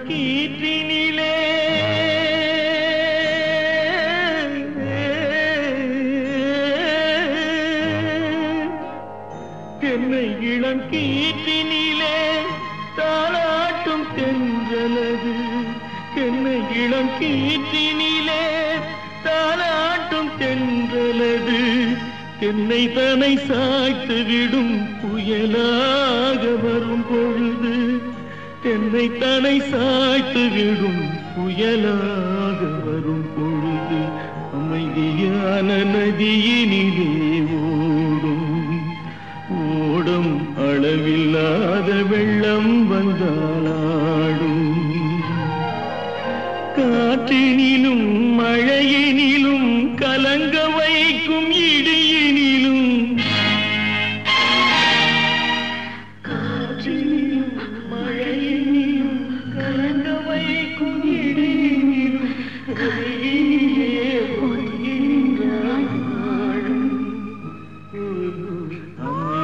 கீற்றினிலே என்னை இளம் கீற்றினிலே தாளாட்டும் தென்றலது என்னை இளம் கீற்றினிலே தாளாட்டும் தென்றலது என்னை தன்னை சாய்த்து விடும் புயலாக வரும் பொழுது என்னை தன்னை சாய்த்து விடும் புயலாக வரும் பொழுது அமைதியான நதியினிலே ஓடும் ஓடும் அளவில்லாத வெள்ளம் வந்தாளாடும் காற்றினிலும் மழையினிலும் கலங்க வைக்கும் இடியினிலும் காற்றினிலும் மழையினிலும் கலங்க வைக்கும் இடியினிலும் கரையினிலே ஒதுங்கின்றாய்